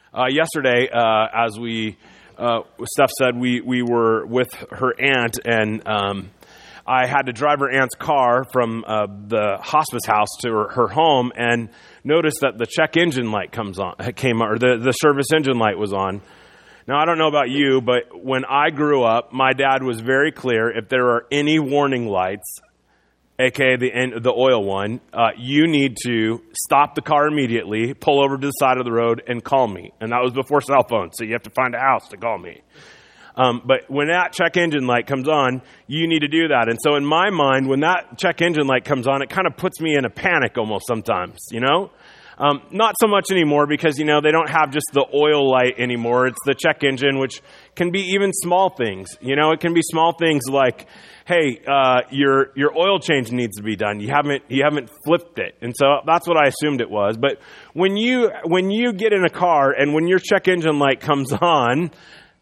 Yesterday, as Steph said, we were with her aunt, and I had to drive her aunt's car from the hospice house to her home, and noticed that the check engine light came on, or the service engine light was on. Now, I don't know about you, but when I grew up, my dad was very clear: if there are any warning lights, aka the oil one, you need to stop the car immediately, pull over to the side of the road, and call me. And that was before cell phones, so you have to find a house to call me. But when that check engine light comes on, you need to do that. And so in my mind, when that check engine light comes on, it kind of puts me in a panic almost sometimes, Not so much anymore because, they don't have just the oil light anymore. It's the check engine, which can be even small things. It can be small things like, hey, your oil change needs to be done. You haven't flipped it. And so that's what I assumed it was. But when you get in a car and when your check engine light comes on,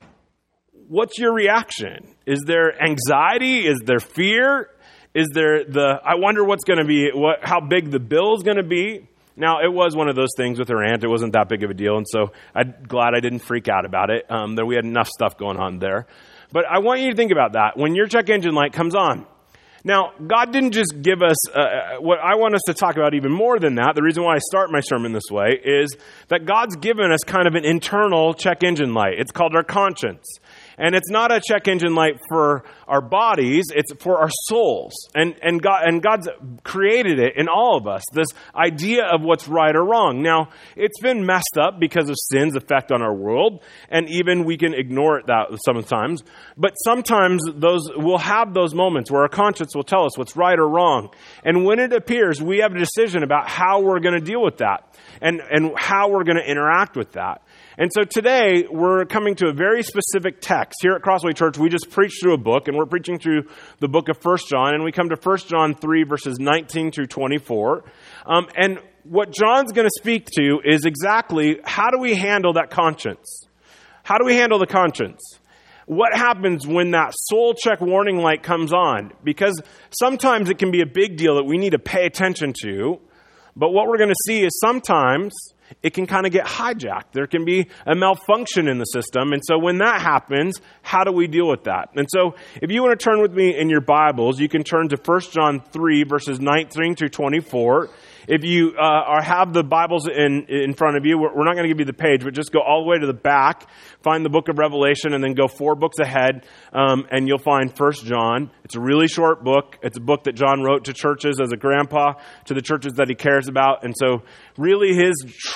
what's your reaction? Is there anxiety? Is there fear? Is there I wonder what's going to be, how big the bill is going to be? Now, it was one of those things with her aunt. It wasn't that big of a deal, and so I'm glad I didn't freak out about it. That we had enough stuff going on there. But I want you to think about that. When your check engine light comes on, now, God didn't just give us, what I want us to talk about even more than that, the reason why I start my sermon this way, is that God's given us kind of an internal check engine light. It's called our conscience. And it's not a check engine light for our bodies, it's for our souls. And God's created it in all of us, this idea of what's right or wrong. Now, it's been messed up because of sin's effect on our world, and even we can ignore it that sometimes. But sometimes we'll have those moments where our conscience will tell us what's right or wrong. And when it appears, we have a decision about how we're going to deal with that and how we're going to interact with that. And so today, we're coming to a very specific text. Here at Crossway Church, we just preached through a book, and we're preaching through the book of 1 John, and we come to 1 John 3, verses 19 through 24. And what John's going to speak to is exactly how do we handle that conscience? How do we handle the conscience? What happens when that soul check warning light comes on? Because sometimes it can be a big deal that we need to pay attention to, but what we're going to see is sometimes it can kind of get hijacked. There can be a malfunction in the system. And so when that happens, how do we deal with that? And so if you want to turn with me in your Bibles, you can turn to 1 John 3, verses 19 through 24. If you have the Bibles in front of you, we're not going to give you the page, but just go all the way to the back, find the book of Revelation, and then go 4 books ahead, and you'll find 1 John. It's a really short book. It's a book that John wrote to churches as a grandpa, to the churches that he cares about. And so really his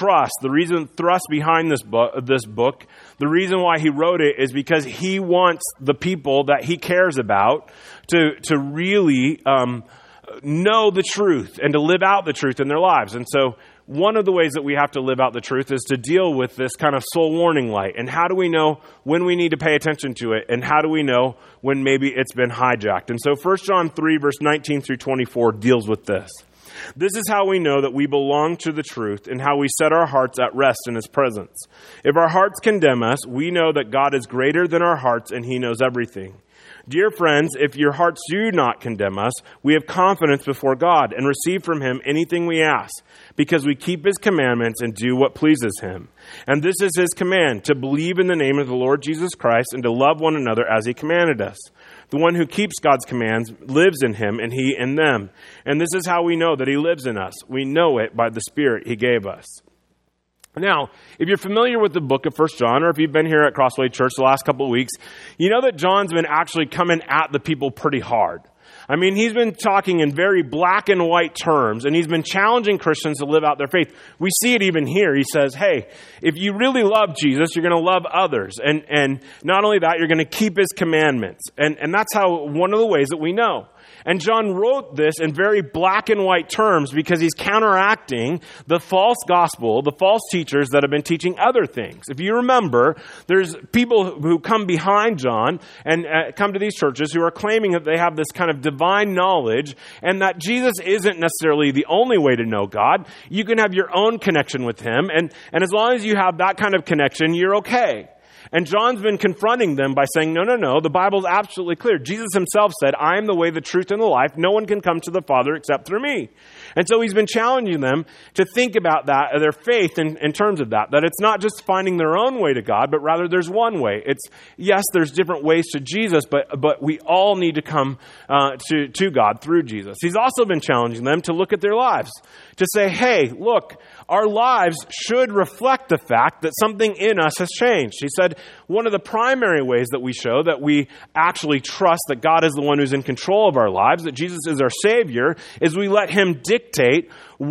thrust behind this book, the reason why he wrote it is because he wants the people that he cares about to really know the truth and to live out the truth in their lives. And so one of the ways that we have to live out the truth is to deal with this kind of soul warning light. And how do we know when we need to pay attention to it? And how do we know when maybe it's been hijacked? And so 1 John 3, verse 19 through 24 deals with this. This is how we know that we belong to the truth and how we set our hearts at rest in His presence. If our hearts condemn us, we know that God is greater than our hearts and He knows everything. Dear friends, if your hearts do not condemn us, we have confidence before God and receive from Him anything we ask, because we keep His commandments and do what pleases Him. And this is His command, to believe in the name of the Lord Jesus Christ and to love one another as He commanded us. The one who keeps God's commands lives in Him and He in them. And this is how we know that He lives in us. We know it by the Spirit He gave us. Now, if you're familiar with the book of 1 John, or if you've been here at Crossway Church the last couple of weeks, you know that John's been actually coming at the people pretty hard. I mean, he's been talking in very black and white terms, and he's been challenging Christians to live out their faith. We see it even here. He says, hey, if you really love Jesus, you're going to love others. And not only that, you're going to keep His commandments. And that's how one of the ways that we know. And John wrote this in very black and white terms because he's counteracting the false gospel, the false teachers that have been teaching other things. If you remember, there's people who come behind John and come to these churches who are claiming that they have this kind of divine knowledge and that Jesus isn't necessarily the only way to know God. You can have your own connection with Him, and as long as you have that kind of connection, you're okay. And John's been confronting them by saying, no, the Bible's absolutely clear. Jesus Himself said, I am the way, the truth, and the life. No one can come to the Father except through me. And so he's been challenging them to think about that, their faith in terms of that it's not just finding their own way to God, but rather there's one way. It's, yes, there's different ways to Jesus, but we all need to come to God through Jesus. He's also been challenging them to look at their lives, to say, hey, look, our lives should reflect the fact that something in us has changed. He said one of the primary ways that we show that we actually trust that God is the one who's in control of our lives, that Jesus is our Savior, is we let him dictate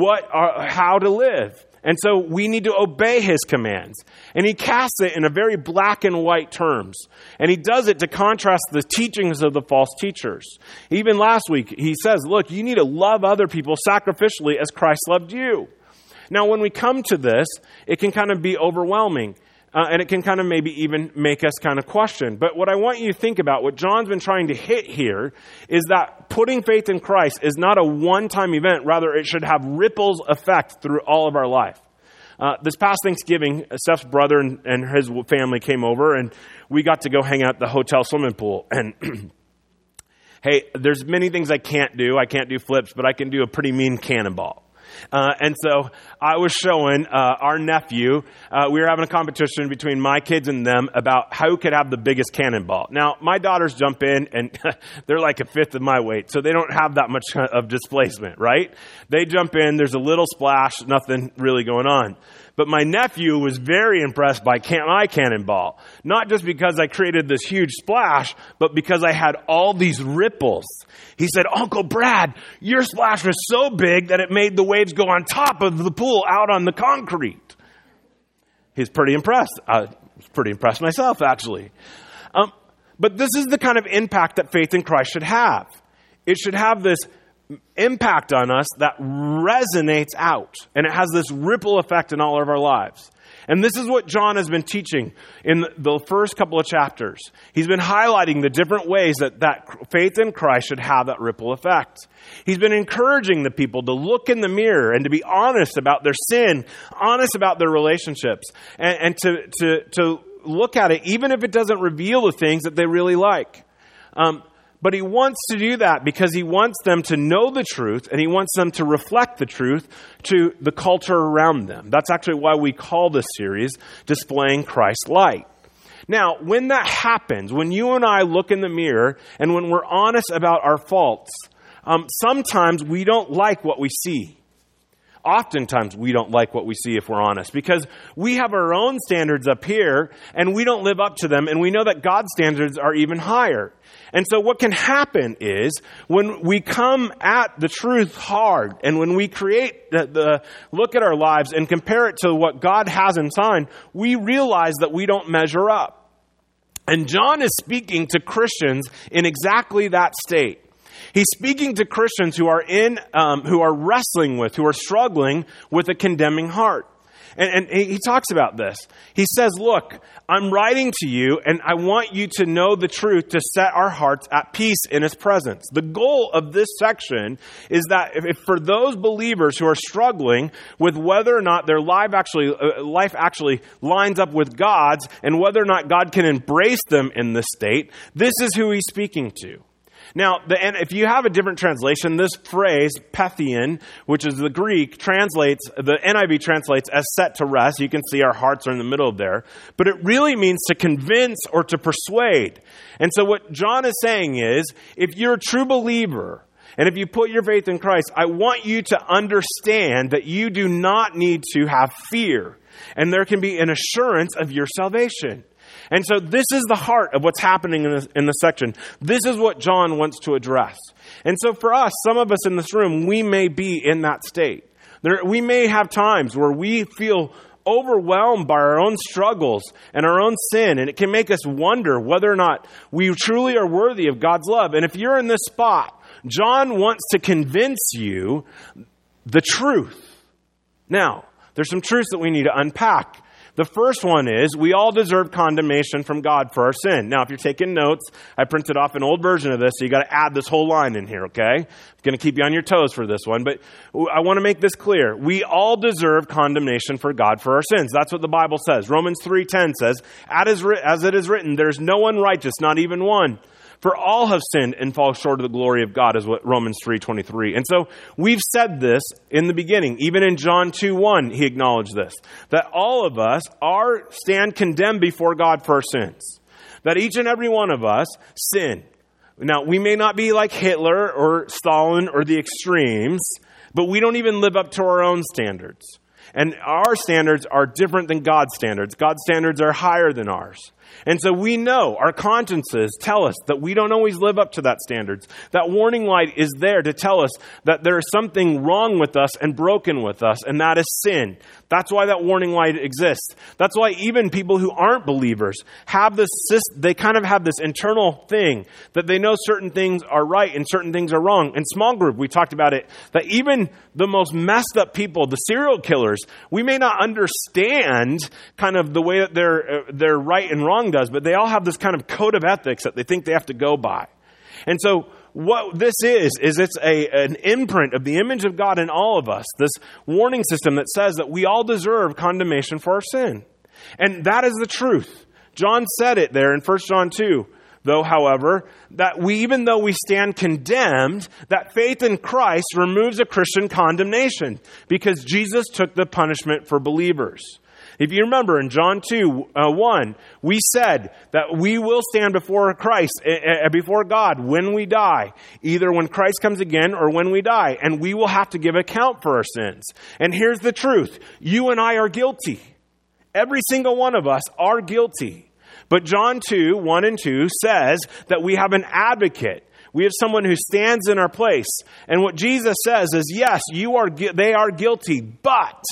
how to live. And so we need to obey his commands. And he casts it in a very black and white terms. And he does it to contrast the teachings of the false teachers. Even last week, he says, look, you need to love other people sacrificially as Christ loved you. Now, when we come to this, it can kind of be overwhelming. And it can kind of maybe even make us kind of question. But what I want you to think about, what John's been trying to hit here, is that putting faith in Christ is not a one-time event. Rather, it should have ripples effect through all of our life. This past Thanksgiving, Steph's brother and his family came over, and we got to go hang out at the hotel swimming pool. And hey, there's many things I can't do. I can't do flips, but I can do a pretty mean cannonball. And so I was showing our nephew, we were having a competition between my kids and them about who could have the biggest cannonball. Now, my daughters jump in, and they're like a fifth of my weight, so they don't have that much of displacement, right? They jump in, there's a little splash, nothing really going on. But my nephew was very impressed by my cannonball. Not just because I created this huge splash, but because I had all these ripples. He said, Uncle Brad, your splash was so big that it made the waves go on top of the pool out on the concrete. He's pretty impressed. I was pretty impressed myself, actually. But this is the kind of impact that faith in Christ should have. It should have this impact on us that resonates out, and it has this ripple effect in all of our lives. And this is what John has been teaching in the first couple of chapters. He's been highlighting the different ways that faith in Christ should have that ripple effect. He's been encouraging the people to look in the mirror and to be honest about their sin, honest about their relationships, and to look at it even if it doesn't reveal the things that they really like. But he wants to do that because he wants them to know the truth, and he wants them to reflect the truth to the culture around them. That's actually why we call this series Displaying Christ's Light. Now, when that happens, when you and I look in the mirror and when we're honest about our faults, sometimes we don't like what we see. Oftentimes we don't like what we see if we're honest, because we have our own standards up here and we don't live up to them, and we know that God's standards are even higher. And so what can happen is when we come at the truth hard, and when we create the look at our lives and compare it to what God has in mind, we realize that we don't measure up. And John is speaking to Christians in exactly that state. He's speaking to Christians who are wrestling with, who are struggling with a condemning heart. And he talks about this. He says, look, I'm writing to you, and I want you to know the truth to set our hearts at peace in his presence. The goal of this section is that if for those believers who are struggling with whether or not their life actually lines up with God's, and whether or not God can embrace them in this state, this is who he's speaking to. Now, if you have a different translation, this phrase, Pethion, which is the Greek, the NIV translates as set to rest. You can see our hearts are in the middle of there. But it really means to convince or to persuade. And so what John is saying is, if you're a true believer, and if you put your faith in Christ, I want you to understand that you do not need to have fear. And there can be an assurance of your salvation. And so this is the heart of what's happening in this section. This is what John wants to address. And so for us, some of us in this room, we may be in that state. We may have times where we feel overwhelmed by our own struggles and our own sin, and it can make us wonder whether or not we truly are worthy of God's love. And if you're in this spot, John wants to convince you the truth. Now, there's some truths that we need to unpack. The first one is we all deserve condemnation from God for our sin. Now, if you're taking notes, I printed off an old version of this, so you got to add this whole line in here, okay? I'm going to keep you on your toes for this one, but I want to make this clear. We all deserve condemnation for God for our sins. That's what the Bible says. Romans 3:10 says, as it is written, there's no one righteous, not even one. For all have sinned and fall short of the glory of God, is what Romans 3:23. And so we've said this in the beginning. Even in John 2:1, he acknowledged this, that all of us stand condemned before God for our sins. That each and every one of us sin. Now, we may not be like Hitler or Stalin or the extremes, but we don't even live up to our own standards. And our standards are different than God's standards. God's standards are higher than ours. And so we know, our consciences tell us that we don't always live up to that standards. That warning light is there to tell us that there is something wrong with us and broken with us, and that is sin. That's why that warning light exists. That's why even people who aren't believers have this, they kind of have this internal thing that they know certain things are right and certain things are wrong. In small group, we talked about it, that even the most messed up people, the serial killers, we may not understand kind of the way that their right and wrong does, but they all have this kind of code of ethics that they think they have to go by. And so what this is it's an imprint of the image of God in all of us, this warning system that says that we all deserve condemnation for our sin. And that is the truth. John said it there in 1 John 2. Though, however, that even though we stand condemned, that faith in Christ removes a Christian condemnation because Jesus took the punishment for believers. If you remember in John 2:1, we said that we will stand before Christ, before God when we die, either when Christ comes again or when we die, and we will have to give account for our sins. And here's the truth. You and I are guilty. Every single one of us are guilty. But John 2:1 and 2 says that we have an advocate. We have someone who stands in our place. And what Jesus says is, yes, they are guilty, but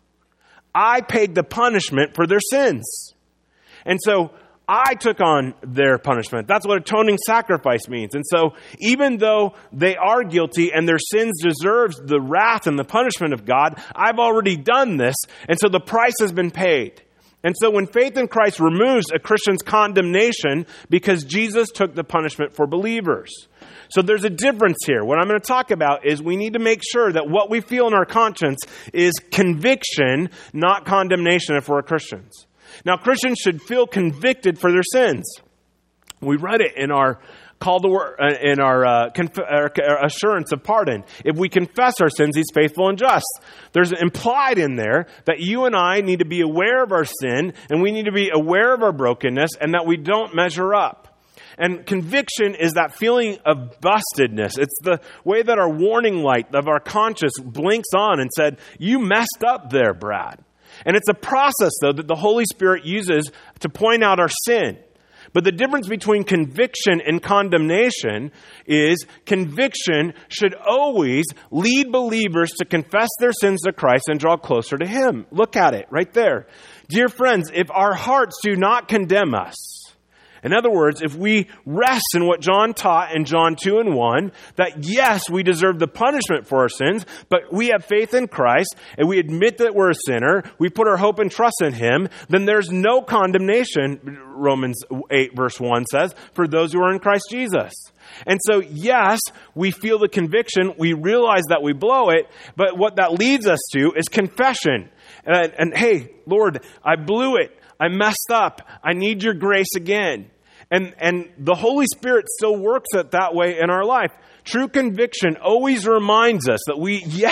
I paid the punishment for their sins. And so I took on their punishment. That's what atoning sacrifice means. And so even though they are guilty and their sins deserves the wrath and the punishment of God, I've already done this. And so the price has been paid. And so when faith in Christ removes a Christian's condemnation because Jesus took the punishment for believers. So there's a difference here. What I'm going to talk about is we need to make sure that what we feel in our conscience is conviction, not condemnation if we're Christians. Now, Christians should feel convicted for their sins. We read it in our call to in our assurance of pardon. If we confess our sins, He's faithful and just. There's implied in there that you and I need to be aware of our sin, and we need to be aware of our brokenness, and that we don't measure up. And conviction is that feeling of bustedness. It's the way that our warning light of our conscience blinks on and said, "You messed up there, Brad." And it's a process, though, that the Holy Spirit uses to point out our sin. But the difference between conviction and condemnation is conviction should always lead believers to confess their sins to Christ and draw closer to Him. Look at it right there. Dear friends, if our hearts do not condemn us, in other words, if we rest in what John taught in John 2:1, that yes, we deserve the punishment for our sins, but we have faith in Christ, and we admit that we're a sinner, we put our hope and trust in Him, then there's no condemnation, Romans 8 verse 1 says, for those who are in Christ Jesus. And so, yes, we feel the conviction, we realize that we blow it, but what that leads us to is confession. And hey, Lord, I blew it. I messed up. I need your grace again. And the Holy Spirit still works it that way in our life. True conviction always reminds us that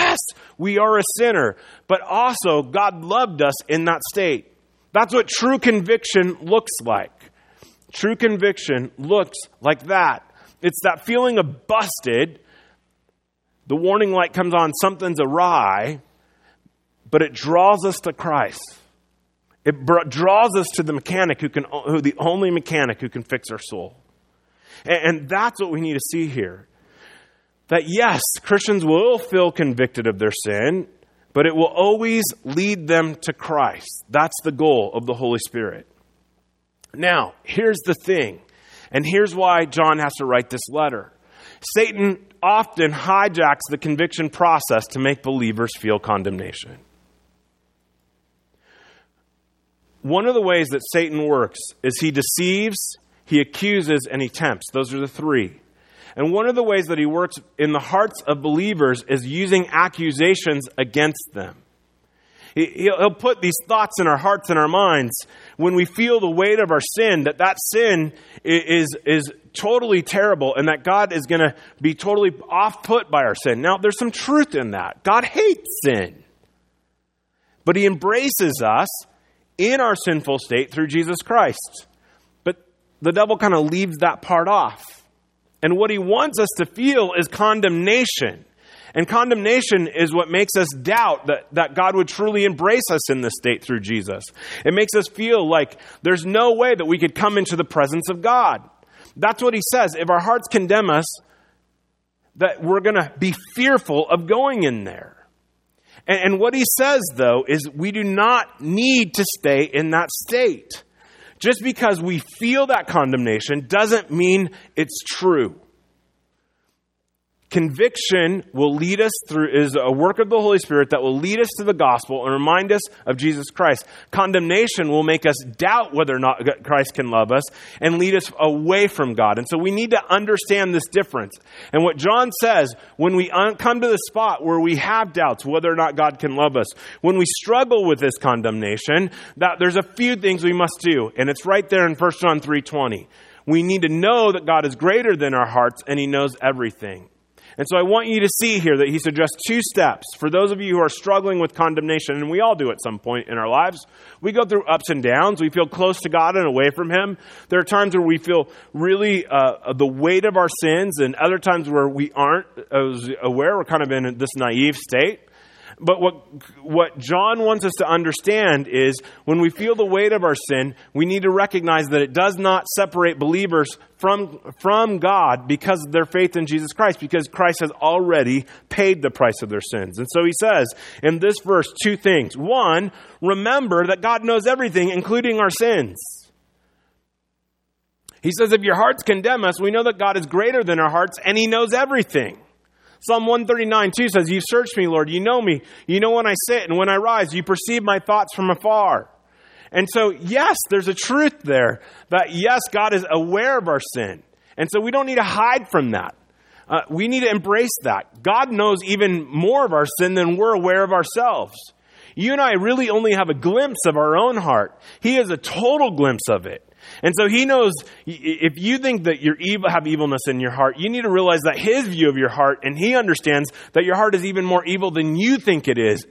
we are a sinner, but also God loved us in that state. That's what true conviction looks like. True conviction looks like that. It's that feeling of busted. The warning light comes on, something's awry, but it draws us to Christ. It draws us to the mechanic the only mechanic who can fix our soul. And that's what we need to see here. That yes, Christians will feel convicted of their sin, but it will always lead them to Christ. That's the goal of the Holy Spirit. Now, here's the thing, and here's why John has to write this letter. Satan often hijacks the conviction process to make believers feel condemnation. One of the ways that Satan works is he deceives, he accuses, and he tempts. Those are the three. And one of the ways that he works in the hearts of believers is using accusations against them. He'll put these thoughts in our hearts and our minds when we feel the weight of our sin, that sin is totally terrible and that God is going to be totally off-put by our sin. Now, there's some truth in that. God hates sin. But he embraces us in our sinful state through Jesus Christ. But the devil kind of leaves that part off. And what he wants us to feel is condemnation. And condemnation is what makes us doubt that God would truly embrace us in this state through Jesus. It makes us feel like there's no way that we could come into the presence of God. That's what he says. If our hearts condemn us, that we're going to be fearful of going in there. And what he says, though, is we do not need to stay in that state. Just because we feel that condemnation doesn't mean it's true. Conviction will lead us through, is a work of the Holy Spirit that will lead us to the gospel and remind us of Jesus Christ. Condemnation will make us doubt whether or not Christ can love us and lead us away from God. And so we need to understand this difference. And what John says, when we come to the spot where we have doubts whether or not God can love us, when we struggle with this condemnation, that there's a few things we must do. And it's right there in 1 John 3:20. We need to know that God is greater than our hearts and he knows everything. And so I want you to see here that he suggests 2 steps for those of you who are struggling with condemnation, and we all do at some point in our lives. We go through ups and downs. We feel close to God and away from him. There are times where we feel really the weight of our sins, and other times where we aren't aware. We're kind of in this naive state. But what John wants us to understand is when we feel the weight of our sin, we need to recognize that it does not separate believers from God because of their faith in Jesus Christ, because Christ has already paid the price of their sins. And so he says in this verse 2 things. 1, remember that God knows everything, including our sins. He says, if your hearts condemn us, we know that God is greater than our hearts and he knows everything. Psalm 139:2 says, you've searched me, Lord. You know me. You know when I sit and when I rise. You perceive my thoughts from afar. And so, yes, there's a truth there that, yes, God is aware of our sin. And so we don't need to hide from that. We need to embrace that. God knows even more of our sin than we're aware of ourselves. You and I really only have a glimpse of our own heart. He has a total glimpse of it. And so he knows if you think that you're have evilness in your heart, you need to realize that his view of your heart, and he understands that your heart is even more evil than you think it is.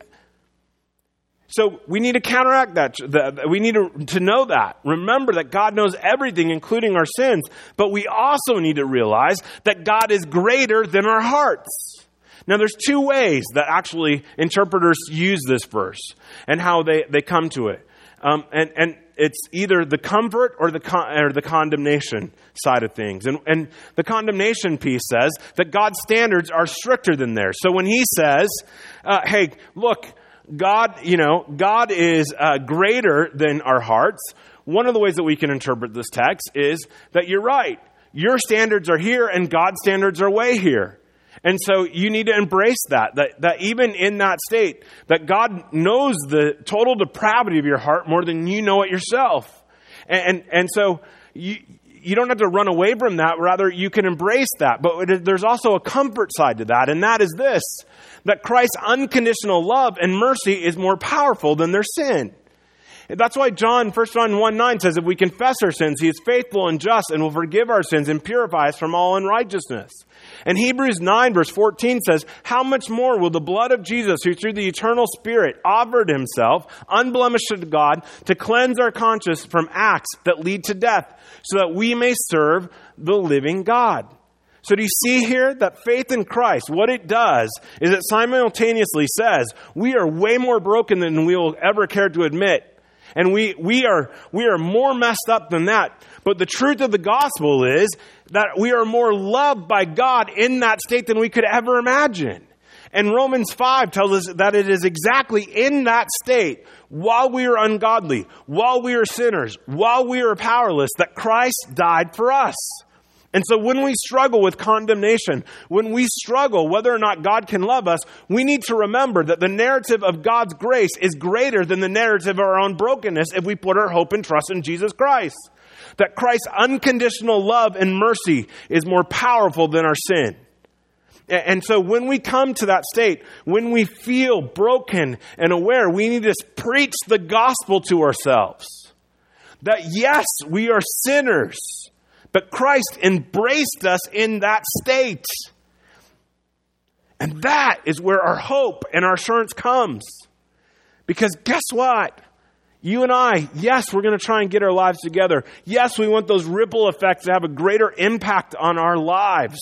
So we need to counteract that. We need to know that. Remember that God knows everything, including our sins. But we also need to realize that God is greater than our hearts. Now, there's 2 ways that actually interpreters use this verse and how they come to it. And it's either the comfort or the condemnation side of things. And the condemnation piece says that God's standards are stricter than theirs. So when he says, hey, look, God is greater than our hearts, one of the ways that we can interpret this text is that you're right. Your standards are here and God's standards are way here. And so you need to embrace that even in that state, that God knows the total depravity of your heart more than you know it yourself. And so you don't have to run away from that. Rather, you can embrace that. But there's also a comfort side to that, and that is this, that Christ's unconditional love and mercy is more powerful than their sin. That's why 1 John 1:9 says, if we confess our sins, he is faithful and just and will forgive our sins and purify us from all unrighteousness. And Hebrews 9 verse 14 says, how much more will the blood of Jesus, who through the eternal Spirit offered himself unblemished to God, to cleanse our conscience from acts that lead to death, so that we may serve the living God. So do you see here that faith in Christ, what it does is it simultaneously says, we are way more broken than we will ever care to admit. And we are more messed up than that. But the truth of the gospel is that we are more loved by God in that state than we could ever imagine. And Romans 5 tells us that it is exactly in that state, while we are ungodly, while we are sinners, while we are powerless, that Christ died for us. And so when we struggle with condemnation, when we struggle whether or not God can love us, we need to remember that the narrative of God's grace is greater than the narrative of our own brokenness if we put our hope and trust in Jesus Christ. That Christ's unconditional love and mercy is more powerful than our sin. And so when we come to that state, when we feel broken and aware, we need to preach the gospel to ourselves. That yes, we are sinners, but Christ embraced us in that state. And that is where our hope and our assurance comes. Because guess what? You and I, yes, we're going to try and get our lives together. Yes, we want those ripple effects to have a greater impact on our lives.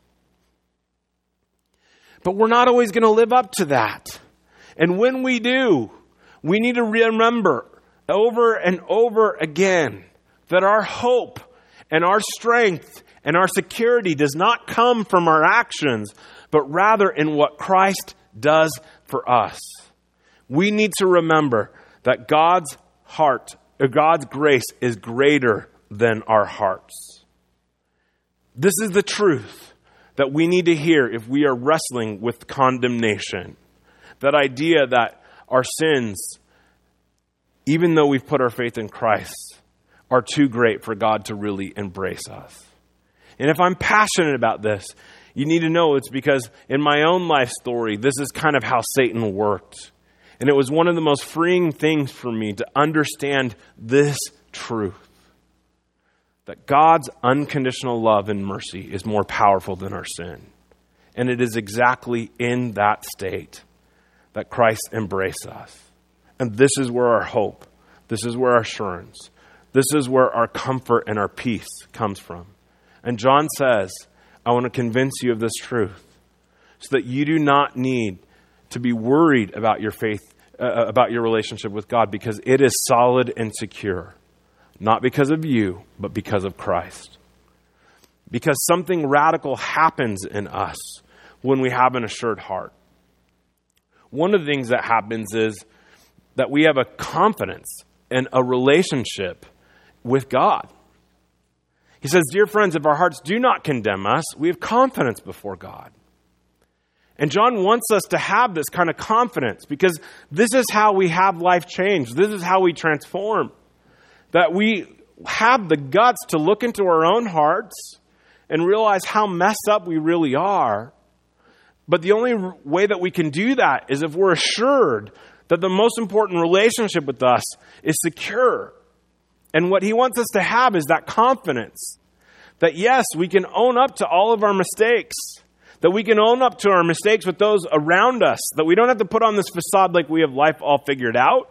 But we're not always going to live up to that. And when we do, we need to remember over and over again that our hope and our strength and our security does not come from our actions, but rather in what Christ does for us. We need to remember that God's heart, or God's grace is greater than our hearts. This is the truth that we need to hear if we are wrestling with condemnation. That idea that our sins, even though we've put our faith in Christ, are too great for God to really embrace us. And if I'm passionate about this, you need to know it's because in my own life story, this is kind of how Satan worked. And it was one of the most freeing things for me to understand this truth. That God's unconditional love and mercy is more powerful than our sin. And it is exactly in that state that Christ embraced us. And this is where our hope, this is where our assurance, this is where our comfort and our peace comes from. And John says, I want to convince you of this truth so that you do not need to be worried about your faith, about your relationship with God, because it is solid and secure. Not because of you, but because of Christ. Because something radical happens in us when we have an assured heart. One of the things that happens is that we have a confidence and a relationship with God. He says, dear friends, if our hearts do not condemn us, we have confidence before God. And John wants us to have this kind of confidence because this is how we have life change. This is how we transform. That we have the guts to look into our own hearts and realize how messed up we really are. But the only way that we can do that is if we're assured that the most important relationship with us is secure. And what he wants us to have is that confidence that yes, we can own up to all of our mistakes, that we can own up to our mistakes with those around us, that we don't have to put on this facade like we have life all figured out.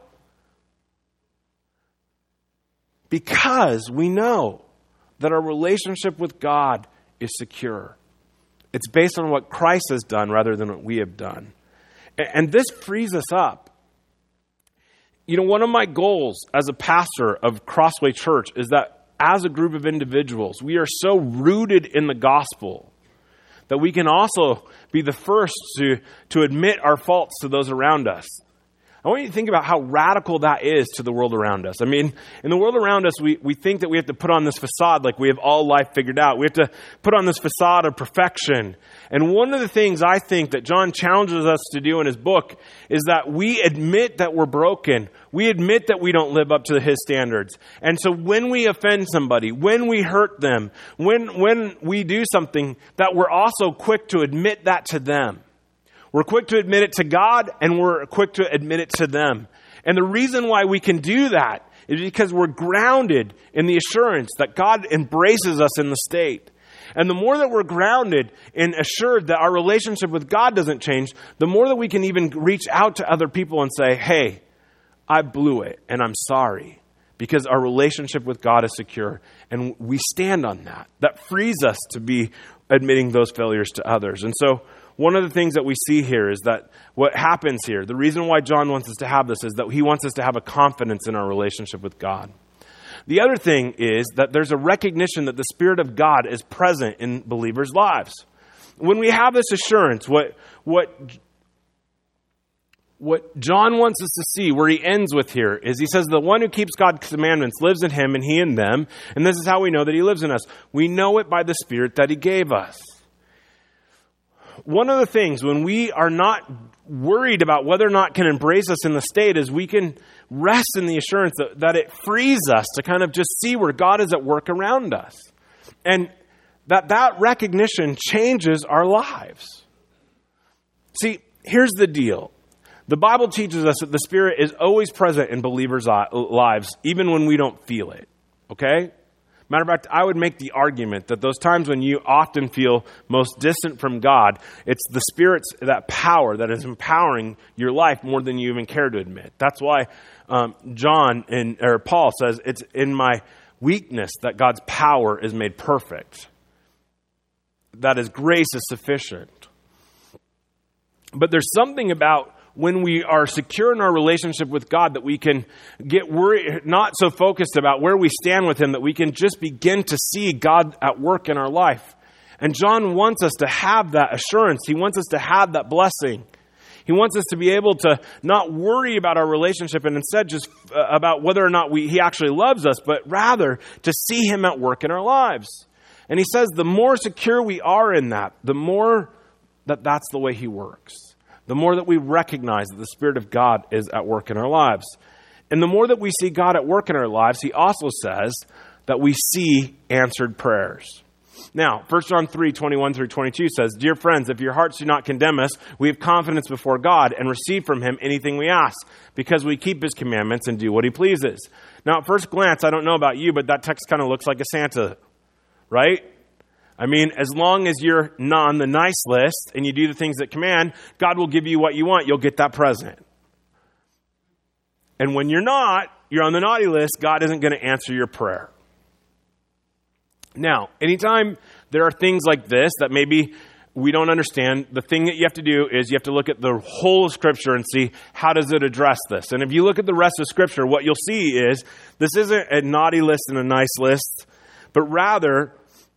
Because we know that our relationship with God is secure. It's based on what Christ has done rather than what we have done. And this frees us up. You know, one of my goals as a pastor of Crossway Church is that as a group of individuals, we are so rooted in the gospel that we can also be the first to admit our faults to those around us. I want you to think about how radical that is to the world around us. I mean, in the world around us, we think that we have to put on this facade like we have all life figured out. We have to put on this facade of perfection. And one of the things I think that John challenges us to do in his book is that we admit that we're broken. We admit that we don't live up to his standards. And so when we offend somebody, when we hurt them, when we do something, that we're also quick to admit that to them. We're quick to admit it to God, and we're quick to admit it to them. And the reason why we can do that is because we're grounded in the assurance that God embraces us in the state. And the more that we're grounded and assured that our relationship with God doesn't change, the more that we can even reach out to other people and say, hey, I blew it, and I'm sorry. Because our relationship with God is secure, and we stand on that. That frees us to be admitting those failures to others. And so, one of the things that we see here is that what happens here, the reason why John wants us to have this is that he wants us to have a confidence in our relationship with God. The other thing is that there's a recognition that the Spirit of God is present in believers' lives. When we have this assurance, what John wants us to see, where he ends with here, is he says, the one who keeps God's commandments lives in him and he in them, and this is how we know that he lives in us. We know it by the Spirit that he gave us. One of the things when we are not worried about whether or not can embrace us in the state is we can rest in the assurance that it frees us to kind of just see where God is at work around us. And that recognition changes our lives. See, here's the deal. The Bible teaches us that the Spirit is always present in believers' lives, even when we don't feel it. Okay? Matter of fact, I would make the argument that those times when you often feel most distant from God, it's the Spirit's, that power that is empowering your life more than you even care to admit. That's why Paul says, it's in my weakness that God's power is made perfect. That His grace is sufficient. But there's something about when we are secure in our relationship with God that we can get worried, not so focused about where we stand with Him, that we can just begin to see God at work in our life. And John wants us to have that assurance. He wants us to have that blessing. He wants us to be able to not worry about our relationship and instead just about whether or not He actually loves us, but rather to see Him at work in our lives. And he says the more secure we are in that, the more that's the way He works. The more that we recognize that the Spirit of God is at work in our lives. And the more that we see God at work in our lives, He also says that we see answered prayers. Now, 1 John 3:21-22 says, "Dear friends, if your hearts do not condemn us, we have confidence before God and receive from Him anything we ask, because we keep His commandments and do what He pleases." Now, at first glance, I don't know about you, but that text kind of looks like a Santa, right? I mean, as long as you're not on the nice list and you do the things that command, God will give you what you want. You'll get that present. And when you're on the naughty list, God isn't going to answer your prayer. Now, anytime there are things like this that maybe we don't understand, the thing that you have to do is you have to look at the whole of Scripture and see how does it address this. And if you look at the rest of Scripture, what you'll see is this isn't a naughty list and a nice list, but rather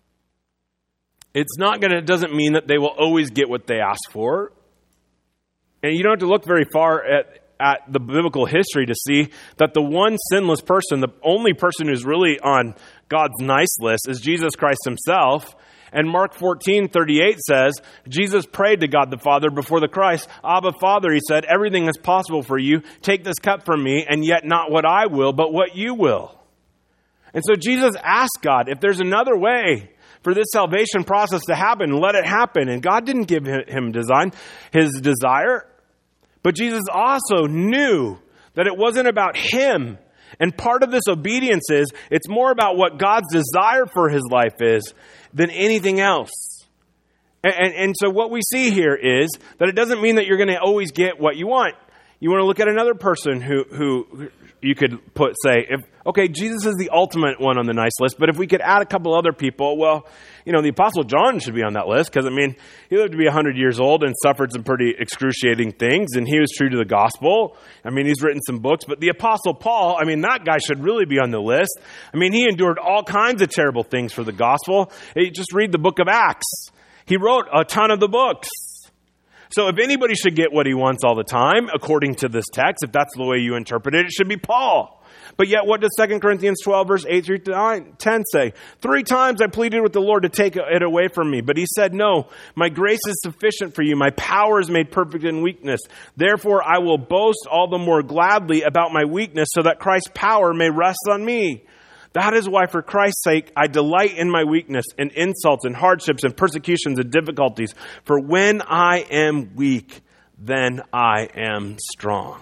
it doesn't mean that they will always get what they ask for. And you don't have to look very far at the biblical history to see that the one sinless person, the only person who's really on God's nice list is Jesus Christ Himself. And Mark 14:38 says, Jesus prayed to God the Father before the Christ. "Abba, Father," He said, "everything is possible for you. Take this cup from me, and yet not what I will, but what you will." And so Jesus asked God, if there's another way for this salvation process to happen, let it happen. And God didn't give him his desire. But Jesus also knew that it wasn't about Him. And part of this obedience is, it's more about what God's desire for His life is than anything else. And so what we see here is that it doesn't mean that you're going to always get what you want. You want to look at another person who you could say, okay, Jesus is the ultimate one on the nice list, but if we could add a couple other people, well, the Apostle John should be on that list because, he lived to be 100 years old and suffered some pretty excruciating things, and he was true to the gospel. He's written some books, but the Apostle Paul, that guy should really be on the list. He endured all kinds of terrible things for the gospel. Just read the book of Acts. He wrote a ton of the books. So if anybody should get what he wants all the time, according to this text, if that's the way you interpret it, it should be Paul. But yet, what does 2 Corinthians 12, verse 8 through 10 say? 3 times I pleaded with the Lord to take it away from me, but He said, "No, my grace is sufficient for you. My power is made perfect in weakness. Therefore, I will boast all the more gladly about my weakness, so that Christ's power may rest on me. That is why, for Christ's sake, I delight in my weakness, and insults, and hardships, and persecutions, and difficulties. For when I am weak, then I am strong."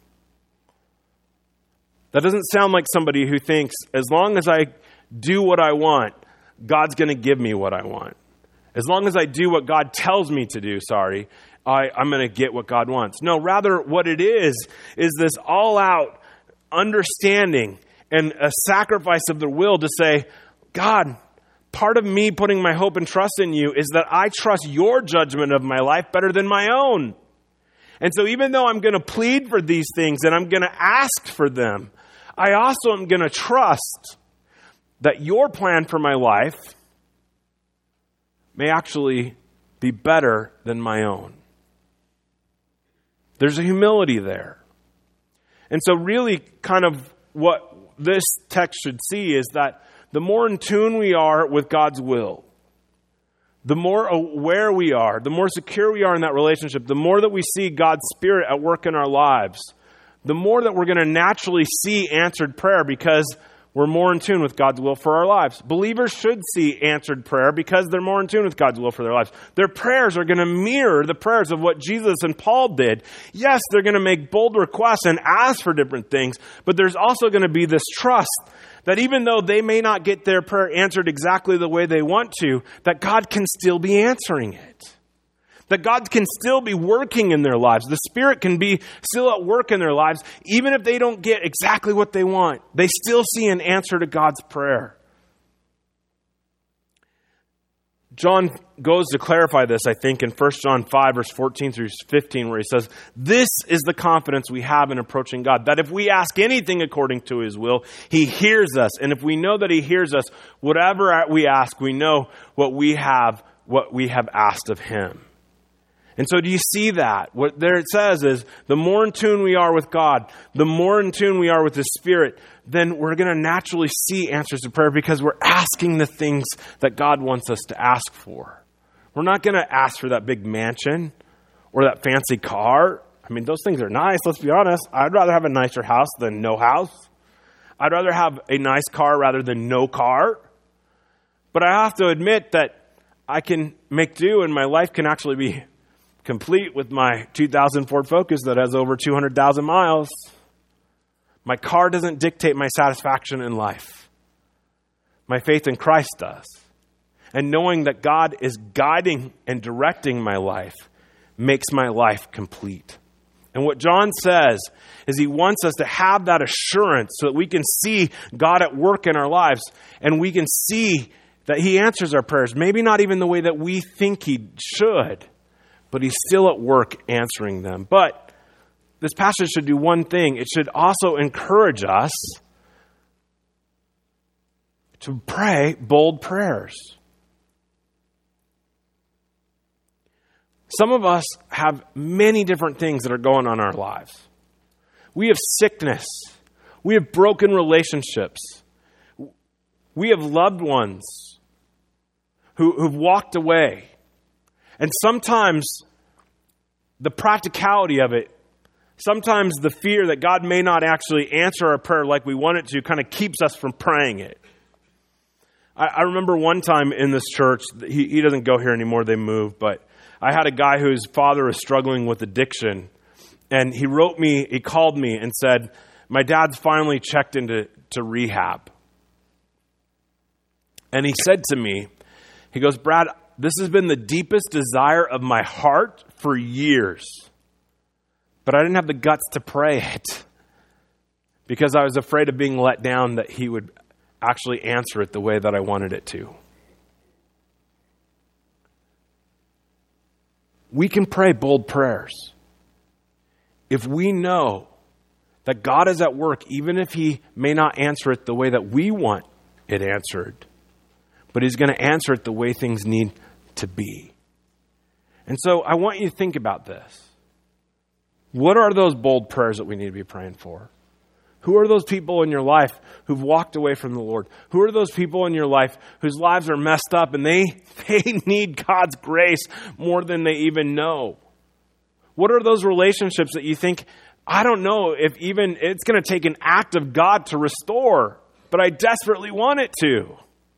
That doesn't sound like somebody who thinks, as long as I do what I want, God's going to give me what I want. As long as I do what God tells me to do, I'm going to get what God wants. No, rather what it is this all-out understanding and a sacrifice of the will to say, God, part of me putting my hope and trust in you is that I trust your judgment of my life better than my own. And so even though I'm going to plead for these things and I'm going to ask for them, I also am going to trust that your plan for my life may actually be better than my own. There's a humility there. And so really kind of what this text should see is that the more in tune we are with God's will, the more aware we are, the more secure we are in that relationship, the more that we see God's Spirit at work in our lives, the more that we're going to naturally see answered prayer, because We're more in tune with God's will for our lives. Believers should see answered prayer because they're more in tune with God's will for their lives. Their prayers are going to mirror the prayers of what Jesus and Paul did. Yes, they're going to make bold requests and ask for different things, but there's also going to be this trust that even though they may not get their prayer answered exactly the way they want to, that God can still be answering it. That God can still be working in their lives. The Spirit can be still at work in their lives, even if they don't get exactly what they want. They still see an answer to God's prayer. John goes to clarify this, I think, in 1 John 5, verse 14 through 15, where he says, "This is the confidence we have in approaching God, that if we ask anything according to His will, He hears us. And if we know that He hears us, whatever we ask, we know what we have asked of Him." And so do you see that? What there it says is, the more in tune we are with God, the more in tune we are with His Spirit, then we're going to naturally see answers to prayer because we're asking the things that God wants us to ask for. We're not going to ask for that big mansion or that fancy car. I mean, those things are nice, let's be honest. I'd rather have a nicer house than no house. I'd rather have a nice car rather than no car. But I have to admit that I can make do and my life can actually be complete with my 2000 Ford Focus that has over 200,000 miles. My car doesn't dictate my satisfaction in life. My faith in Christ does. And knowing that God is guiding and directing my life makes my life complete. And what John says is he wants us to have that assurance so that we can see God at work in our lives and we can see that He answers our prayers. Maybe not even the way that we think He should, but He's still at work answering them. But this passage should do one thing. It should also encourage us to pray bold prayers. Some of us have many different things that are going on in our lives. We have sickness. We have broken relationships. We have loved ones who've walked away. And sometimes the practicality of it, sometimes the fear that God may not actually answer our prayer like we want it to kind of keeps us from praying it. I remember one time in this church, he doesn't go here anymore, they moved, but I had a guy whose father was struggling with addiction. And he called me and said, "My dad's finally checked into rehab." And he said to me, he goes, "Brad, this has been the deepest desire of my heart for years, but I didn't have the guts to pray it because I was afraid of being let down that He would actually answer it the way that I wanted it to." We can pray bold prayers if we know that God is at work, even if He may not answer it the way that we want it answered, but He's going to answer it the way things need to be. And so I want you to think about this. What are those bold prayers that we need to be praying for? Who are those people in your life who've walked away from the Lord? Who are those people in your life whose lives are messed up and they need God's grace more than they even know? What are those relationships that you think, I don't know if even it's going to take an act of God to restore, but I desperately want it to?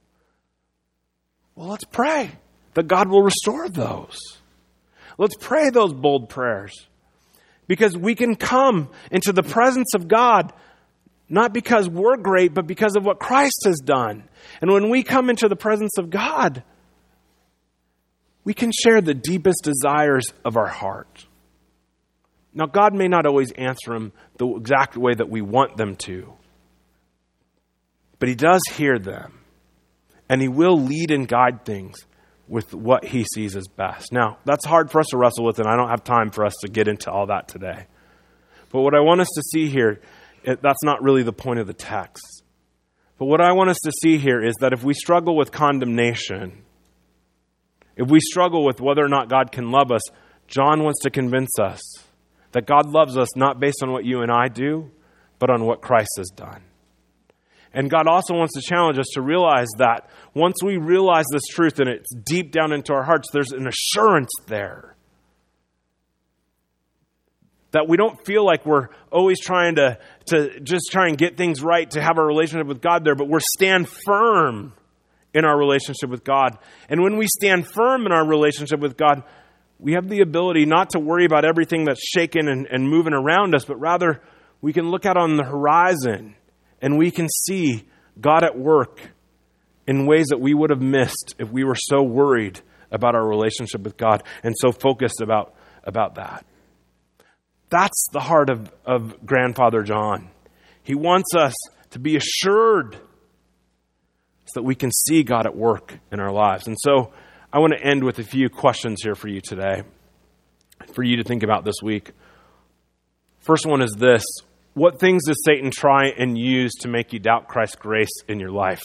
Well, let's pray that God will restore those. Let's pray those bold prayers because we can come into the presence of God not because we're great, but because of what Christ has done. And when we come into the presence of God, we can share the deepest desires of our heart. Now, God may not always answer them the exact way that we want them to, but He does hear them. And He will lead and guide things with what He sees as best. Now, that's hard for us to wrestle with, and I don't have time for us to get into all that today. But what I want us to see here, that's not really the point of the text. But what I want us to see here is that if we struggle with condemnation, if we struggle with whether or not God can love us, John wants to convince us that God loves us not based on what you and I do, but on what Christ has done. And God also wants to challenge us to realize that once we realize this truth and it's deep down into our hearts, there's an assurance there that we don't feel like we're always trying to just try and get things right to have a relationship with God there, but we're stand firm in our relationship with God. And when we stand firm in our relationship with God, we have the ability not to worry about everything that's shaking and moving around us, but rather we can look out on the horizon and we can see God at work in ways that we would have missed if we were so worried about our relationship with God and so focused about that. That's the heart of Grandfather John. He wants us to be assured so that we can see God at work in our lives. And so I want to end with a few questions here for you today, for you to think about this week. First one is this: what things does Satan try and use to make you doubt Christ's grace in your life?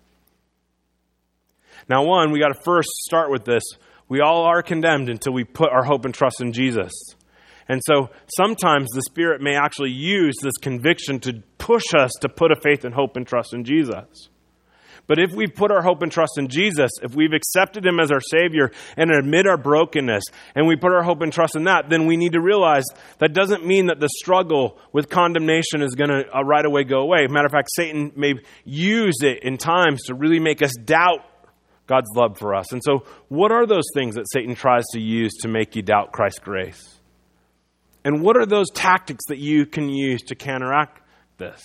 Now, one, we got to first start with this. We all are condemned until we put our hope and trust in Jesus. And so sometimes the Spirit may actually use this conviction to push us to put a faith and hope and trust in Jesus. But if we've put our hope and trust in Jesus, if we've accepted Him as our Savior and admit our brokenness, and we put our hope and trust in that, then we need to realize that doesn't mean that the struggle with condemnation is going to right away go away. Matter of fact, Satan may use it in times to really make us doubt God's love for us. And so what are those things that Satan tries to use to make you doubt Christ's grace? And what are those tactics that you can use to counteract this?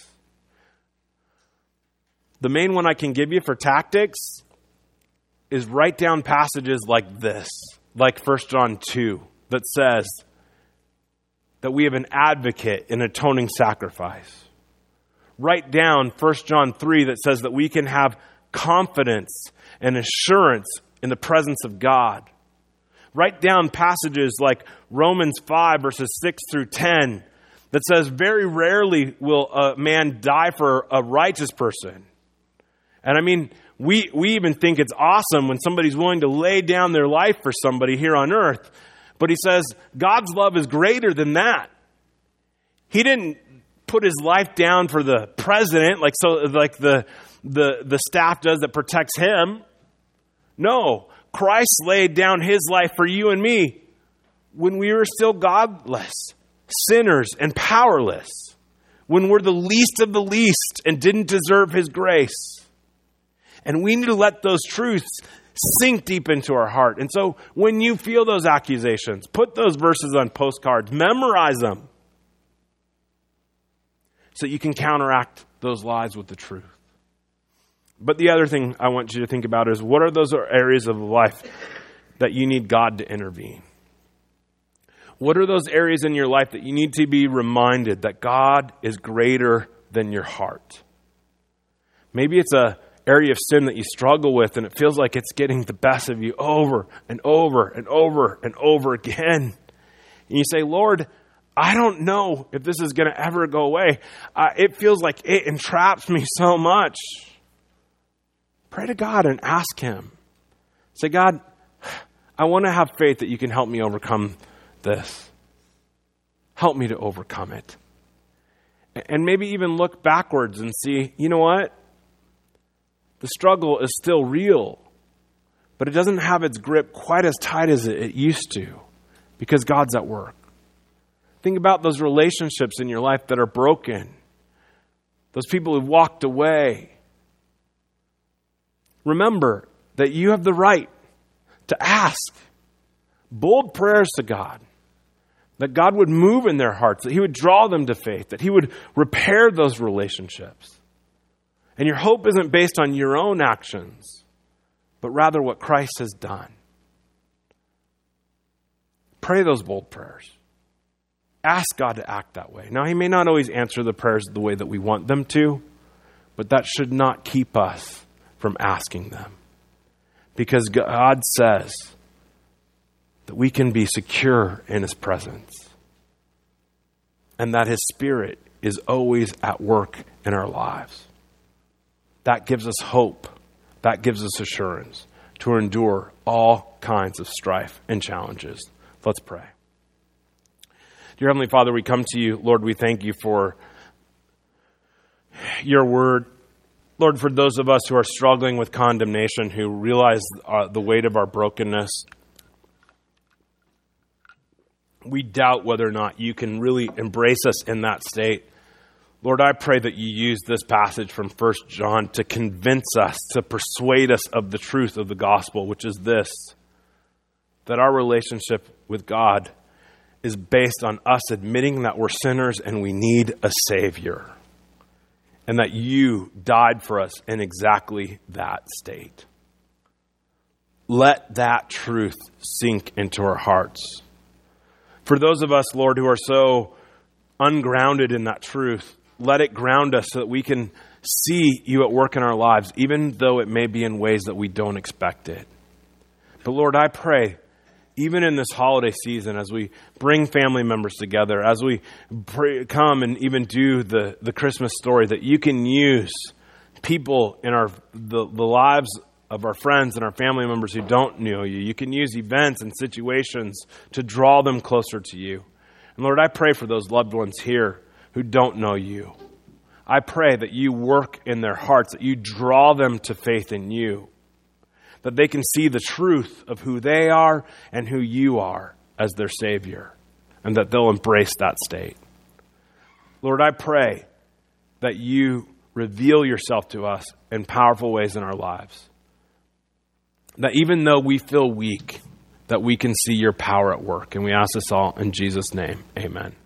The main one I can give you for tactics is write down passages like this, like 1 John 2, that says that we have an advocate in atoning sacrifice. Write down 1 John 3 that says that we can have confidence and assurance in the presence of God. Write down passages like Romans 5 verses 6 through 10 that says very rarely will a man die for a righteous person. And I mean, we even think it's awesome when somebody's willing to lay down their life for somebody here on earth. But he says God's love is greater than that. He didn't put his life down for the president like the staff does that protects him. No, Christ laid down His life for you and me when we were still godless, sinners, and powerless, when we're the least of the least and didn't deserve His grace. And we need to let those truths sink deep into our heart. And so when you feel those accusations, put those verses on postcards, memorize them so you can counteract those lies with the truth. But the other thing I want you to think about is, what are those areas of life that you need God to intervene? What are those areas in your life that you need to be reminded that God is greater than your heart? Maybe it's an area of sin that you struggle with and it feels like it's getting the best of you over and over and over and over again. And you say, Lord, I don't know if this is going to ever go away. It feels like it entraps me so much. Pray to God and ask Him. Say, God, I want to have faith that you can help me overcome this. Help me to overcome it. And maybe even look backwards and see, you know what? The struggle is still real, but it doesn't have its grip quite as tight as it used to because God's at work. Think about those relationships in your life that are broken. Those people who've walked away. Remember that you have the right to ask bold prayers to God, that God would move in their hearts, that He would draw them to faith, that He would repair those relationships. And your hope isn't based on your own actions, but rather what Christ has done. Pray those bold prayers. Ask God to act that way. Now, He may not always answer the prayers the way that we want them to, but that should not keep us from asking them. Because God says that we can be secure in His presence and that His Spirit is always at work in our lives. That gives us hope. That gives us assurance to endure all kinds of strife and challenges. Let's pray. Dear Heavenly Father, we come to you. Lord, we thank you for your word. Lord, for those of us who are struggling with condemnation, who realize the weight of our brokenness, we doubt whether or not you can really embrace us in that state. Lord, I pray that you use this passage from 1 John to convince us, to persuade us of the truth of the gospel, which is this, that our relationship with God is based on us admitting that we're sinners and we need a Savior, and that you died for us in exactly that state. Let that truth sink into our hearts. For those of us, Lord, who are so ungrounded in that truth, let it ground us so that we can see you at work in our lives, even though it may be in ways that we don't expect it. But Lord, I pray, even in this holiday season, as we bring family members together, as we come and even do the Christmas story, that you can use people in the lives of our friends and our family members who don't know you. You can use events and situations to draw them closer to you. And Lord, I pray for those loved ones here who don't know you. I pray that you work in their hearts, that you draw them to faith in you, that they can see the truth of who they are and who you are as their Savior, and that they'll embrace that state. Lord, I pray that you reveal yourself to us in powerful ways in our lives, that even though we feel weak, that we can see your power at work. And we ask this all in Jesus' name. Amen.